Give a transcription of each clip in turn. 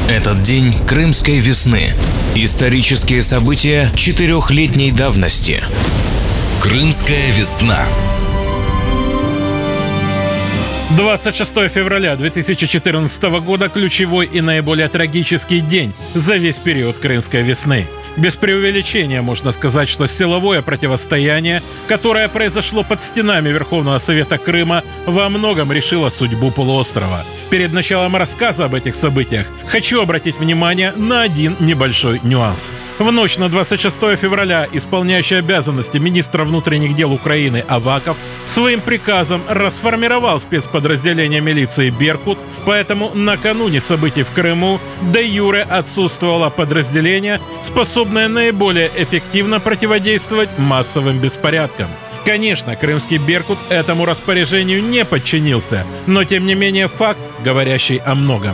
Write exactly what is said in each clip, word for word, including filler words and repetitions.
Этот день Крымской весны. Исторические события четырехлетней давности. Крымская весна. двадцать шестое февраля две тысячи четырнадцатого года – ключевой и наиболее трагический день за весь период Крымской весны. Без преувеличения можно сказать, что силовое противостояние, которое произошло под стенами Верховного Совета Крыма, во многом решило судьбу полуострова. Перед началом рассказа об этих событиях хочу обратить внимание на один небольшой нюанс. В ночь на двадцать шестое февраля исполняющий обязанности министра внутренних дел Украины Аваков своим приказом расформировал спецподразделение милиции «Беркут», поэтому накануне событий в Крыму де-юре отсутствовало подразделение, способное наиболее эффективно противодействовать массовым беспорядкам. Конечно, крымский «Беркут» этому распоряжению не подчинился, но тем не менее факт, говорящий о многом.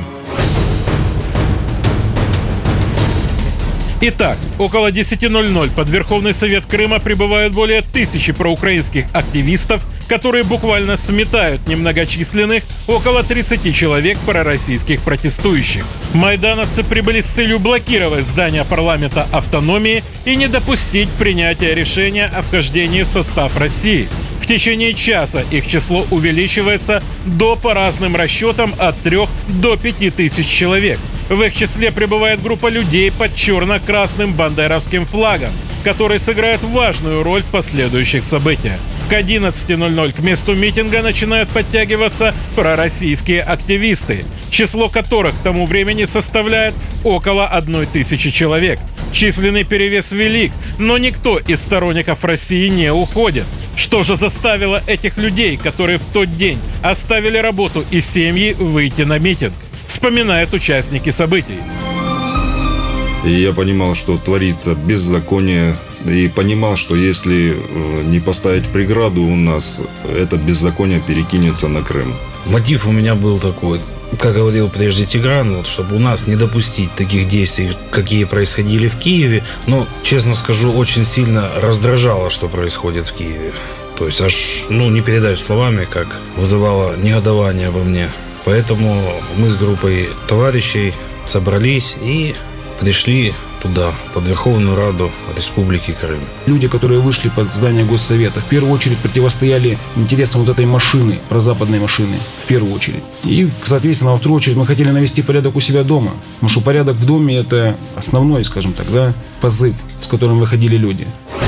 Итак, около десяти ноль-ноль под Верховный Совет Крыма прибывают более тысячи проукраинских активистов, которые буквально сметают немногочисленных около тридцати человек пророссийских протестующих. Майдановцы прибыли с целью блокировать здание парламента автономии и не допустить принятия решения о вхождении в состав России. В течение часа их число увеличивается до, по разным расчетам, от трёх до пяти тысяч человек. В их числе прибывает группа людей под черно-красным бандеровским флагом, которые сыграют важную роль в последующих событиях. К одиннадцати ноль-ноль к месту митинга начинают подтягиваться пророссийские активисты, число которых к тому времени составляет около одной тысячи человек. Численный перевес велик, но никто из сторонников России не уходит. Что же заставило этих людей, которые в тот день оставили работу и семьи, выйти на митинг? Вспоминают участники событий. И я понимал, что творится беззаконие, и понимал, что если не поставить преграду у нас, это беззаконие перекинется на Крым. Мотив у меня был такой, как говорил прежде Тигран, вот, чтобы у нас не допустить таких действий, какие происходили в Киеве. Но, честно скажу, очень сильно раздражало, что происходит в Киеве. То есть аж, ну, не передать словами, как вызывало негодование во мне. Поэтому мы с группой товарищей собрались и пришли туда, под Верховную Раду Республики Крым. Люди, которые вышли под здание Госсовета, в первую очередь противостояли интересам вот этой машины, прозападной машины, в первую очередь. И, соответственно, во вторую очередь мы хотели навести порядок у себя дома. Потому что порядок в доме – это основной, скажем так, да, позыв, с которым выходили люди.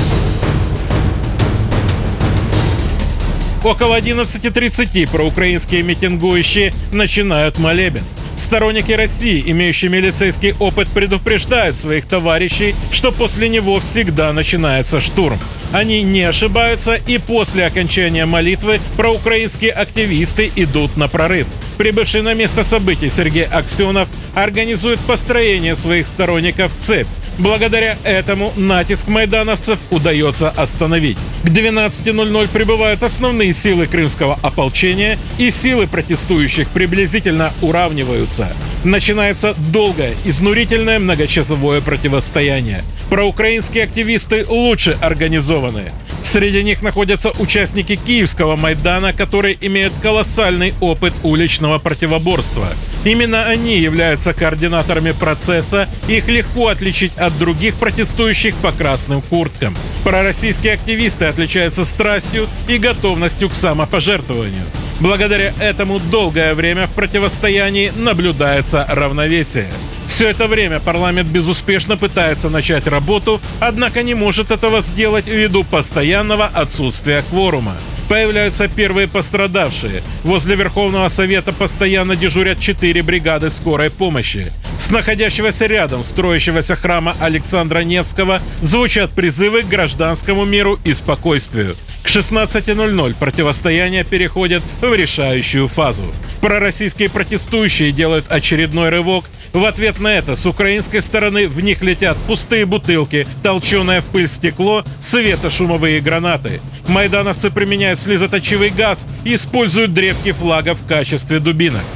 Около одиннадцати тридцати проукраинские митингующие начинают молебен. Сторонники России, имеющие милицейский опыт, предупреждают своих товарищей, что после него всегда начинается штурм. Они не ошибаются, и после окончания молитвы проукраинские активисты идут на прорыв. Прибывший на место событий Сергей Аксенов организует построение своих сторонников в цепь. Благодаря этому натиск майдановцев удается остановить. К двенадцати ноль-ноль прибывают основные силы крымского ополчения, и силы протестующих приблизительно уравниваются. Начинается долгое, изнурительное многочасовое противостояние. Проукраинские активисты лучше организованы. Среди них находятся участники Киевского Майдана, которые имеют колоссальный опыт уличного противоборства. Именно они являются координаторами процесса, их легко отличить от других протестующих по красным курткам. Пророссийские активисты отличаются страстью и готовностью к самопожертвованию. Благодаря этому долгое время в противостоянии наблюдается равновесие. Все это время парламент безуспешно пытается начать работу, однако не может этого сделать ввиду постоянного отсутствия кворума. Появляются первые пострадавшие. Возле Верховного Совета постоянно дежурят четыре бригады скорой помощи. С находящегося рядом строящегося храма Александра Невского звучат призывы к гражданскому миру и спокойствию. К шестнадцати ноль-ноль противостояние переходит в решающую фазу. Пророссийские протестующие делают очередной рывок. В ответ на это с украинской стороны в них летят пустые бутылки, толченое в пыль стекло, светошумовые гранаты. Майдановцы применяют слезоточивый газ и используют древки флага в качестве дубинок.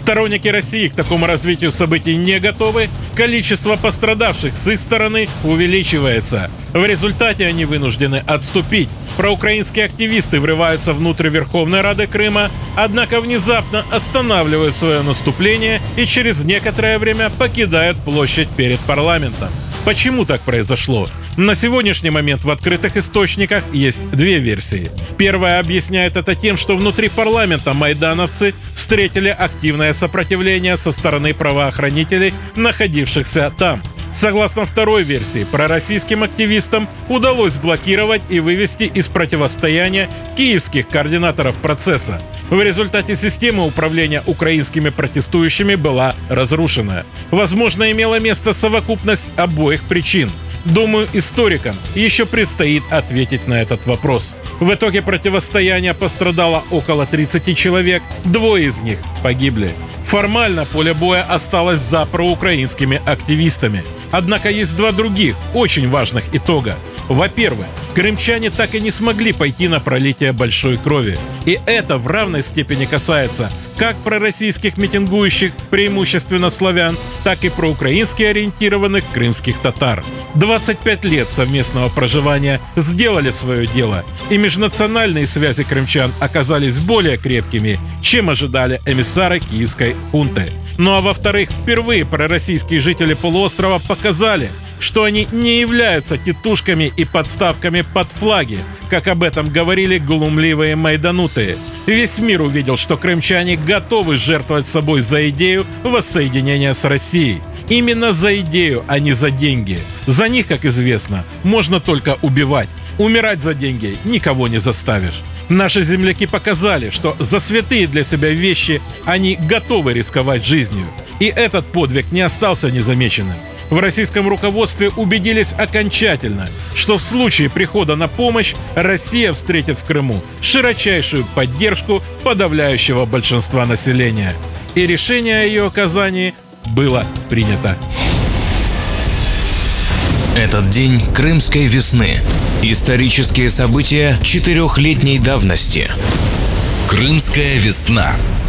Сторонники России к такому развитию событий не готовы, количество пострадавших с их стороны увеличивается. В результате они вынуждены отступить. Проукраинские активисты врываются внутрь Верховной Рады Крыма, однако внезапно останавливают свое наступление и через некоторое время покидают площадь перед парламентом. Почему так произошло? На сегодняшний момент в открытых источниках есть две версии. Первая объясняет это тем, что внутри парламента майдановцы встретили активное сопротивление со стороны правоохранителей, находившихся там. Согласно второй версии, пророссийским активистам удалось блокировать и вывести из противостояния киевских координаторов процесса. В результате система управления украинскими протестующими была разрушена. Возможно, имела место совокупность обоих причин. Думаю, историкам еще предстоит ответить на этот вопрос. В итоге противостояния пострадало около тридцати человек, двое из них погибли. Формально поле боя осталось за проукраинскими активистами. Однако есть два других, очень важных итога. Во-первых, крымчане так и не смогли пойти на пролитие большой крови. И это в равной степени касается как пророссийских митингующих, преимущественно славян, так и проукраински ориентированных крымских татар. двадцать пять лет совместного проживания сделали свое дело, и межнациональные связи крымчан оказались более крепкими, чем ожидали эмиссары киевской хунты. Ну а во-вторых, впервые пророссийские жители полуострова показали, что они не являются титушками и подставками под флаги, как об этом говорили глумливые майданутые. Весь мир увидел, что крымчане готовы жертвовать собой за идею воссоединения с Россией. Именно за идею, а не за деньги. За них, как известно, можно только убивать. Умирать за деньги никого не заставишь. Наши земляки показали, что за святые для себя вещи они готовы рисковать жизнью. И этот подвиг не остался незамеченным. В российском руководстве убедились окончательно, что в случае прихода на помощь Россия встретит в Крыму широчайшую поддержку подавляющего большинства населения. И решение о ее оказании было принято. Этот день крымской весны. Исторические события четырехлетней давности. Крымская весна.